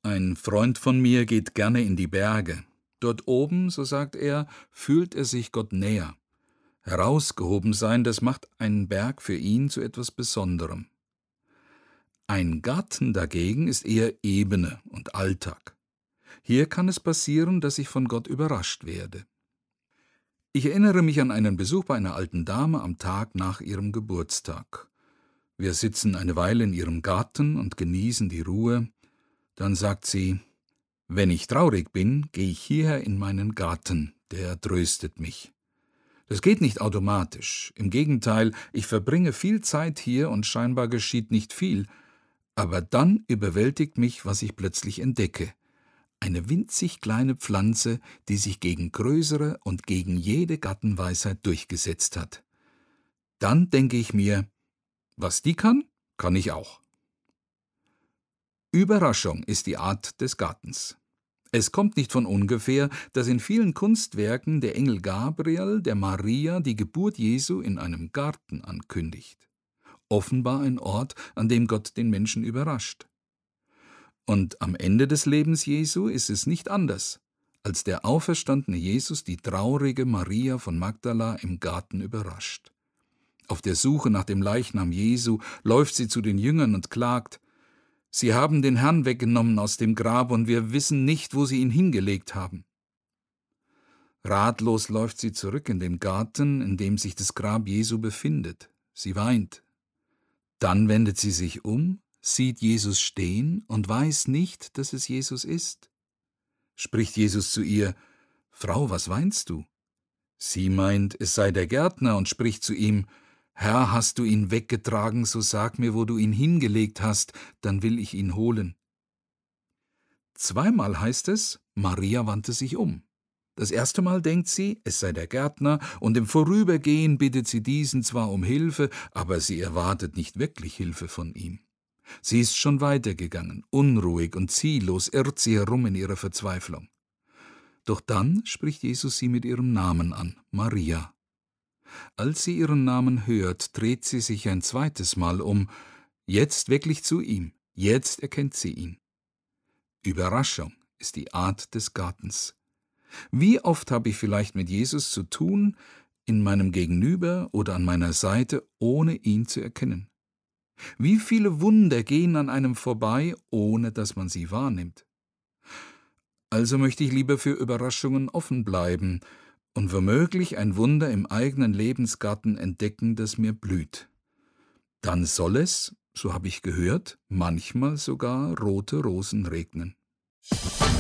Ein Freund von mir geht gerne in die Berge. Dort oben, so sagt er, fühlt er sich Gott näher. Herausgehoben sein, das macht einen Berg für ihn zu etwas Besonderem. Ein Garten dagegen ist eher Ebene und Alltag. Hier kann es passieren, dass ich von Gott überrascht werde. Ich erinnere mich an einen Besuch bei einer alten Dame am Tag nach ihrem Geburtstag. Wir sitzen eine Weile in ihrem Garten und genießen die Ruhe. Dann sagt sie: »Wenn ich traurig bin, gehe ich hierher in meinen Garten, der tröstet mich.« Das geht nicht automatisch. Im Gegenteil, ich verbringe viel Zeit hier und scheinbar geschieht nicht viel. Aber dann überwältigt mich, was ich plötzlich entdecke. Eine winzig kleine Pflanze, die sich gegen größere und gegen jede Gartenweisheit durchgesetzt hat. Dann denke ich mir: Was die kann, kann ich auch. Überraschung ist die Art des Gartens. Es kommt nicht von ungefähr, dass in vielen Kunstwerken der Engel Gabriel der Maria die Geburt Jesu in einem Garten ankündigt. Offenbar ein Ort, an dem Gott den Menschen überrascht. Und am Ende des Lebens Jesu ist es nicht anders, als der auferstandene Jesus die traurige Maria von Magdala im Garten überrascht. Auf der Suche nach dem Leichnam Jesu läuft sie zu den Jüngern und klagt: »Sie haben den Herrn weggenommen aus dem Grab und wir wissen nicht, wo sie ihn hingelegt haben.« Ratlos läuft sie zurück in den Garten, in dem sich das Grab Jesu befindet. Sie weint. Dann wendet sie sich um, sieht Jesus stehen und weiß nicht, dass es Jesus ist. Spricht Jesus zu ihr: »Frau, was weinst du?« Sie meint, es sei der Gärtner, und spricht zu ihm: »Herr, hast du ihn weggetragen, so sag mir, wo du ihn hingelegt hast, dann will ich ihn holen.« Zweimal heißt es, Maria wandte sich um. Das erste Mal denkt sie, es sei der Gärtner, und im Vorübergehen bittet sie diesen zwar um Hilfe, aber sie erwartet nicht wirklich Hilfe von ihm. Sie ist schon weitergegangen, unruhig und ziellos irrt sie herum in ihrer Verzweiflung. Doch dann spricht Jesus sie mit ihrem Namen an: Maria. Als sie ihren Namen hört, dreht sie sich ein zweites Mal um, jetzt wirklich zu ihm, jetzt erkennt sie ihn. Überraschung ist die Art des Gartens. Wie oft habe ich vielleicht mit Jesus zu tun, in meinem Gegenüber oder an meiner Seite, ohne ihn zu erkennen? Wie viele Wunder gehen an einem vorbei, ohne dass man sie wahrnimmt? Also möchte ich lieber für Überraschungen offen bleiben und womöglich ein Wunder im eigenen Lebensgarten entdecken, das mir blüht. Dann soll es, so habe ich gehört, manchmal sogar rote Rosen regnen.